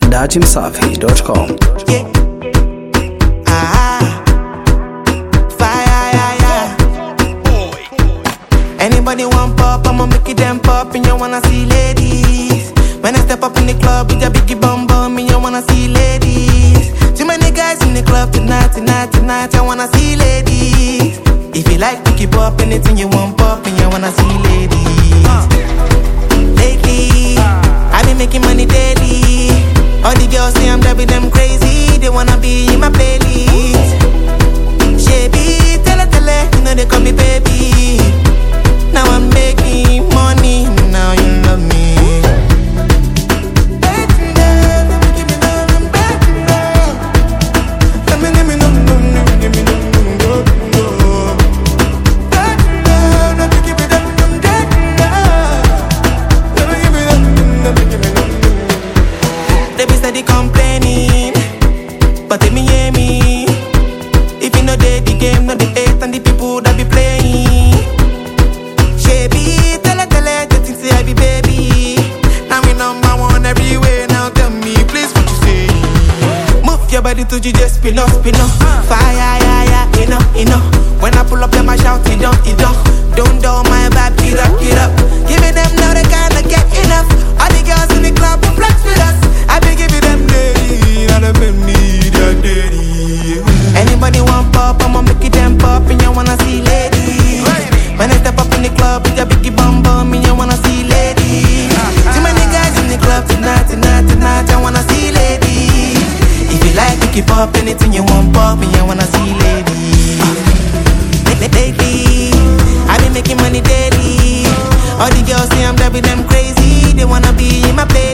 dachimsafi.com. Yeah. Fire. Anybody want pop, I'ma make it them pop. And you wanna see ladies. When I step up in the club with a biggie bum bum, and you wanna see ladies. Too many guys in the club tonight. I wanna see ladies. If you like to keep up anything you want pop, and you wanna see ladies. Lately, I've been making money daily. All the girls say I'm driving them crazy. They wanna be in my playlist. Shabby, tell her, you know they call me baby. Now I'm making money, now you love me. They be steady complaining, but they me hear me. If you know they the game, know the hate and the people that be playing. Shabby, tell her, they think say I be baby. Now we number one everywhere. Now tell me, please, what you say? Move your body to you, just spin up. Fire, you know. When I pull up, them I shout, it don't. Don't do my vibe, get up. Give me them now, they kinda get enough. All the girls in the club will flex with us. I be giving them daddy, now they make me their daddy. Anybody want pop, I'ma make it them pop, and you wanna see ladies. When I step up in the club with a biggie bum bum, and you wanna see ladies. Too many guys in the club tonight, I wanna see ladies. If you like to keep up anything you want pop, and you wanna see ladies. Lately, I've been making money daily. All the girls say I'm driving them crazy. They wanna be in my place.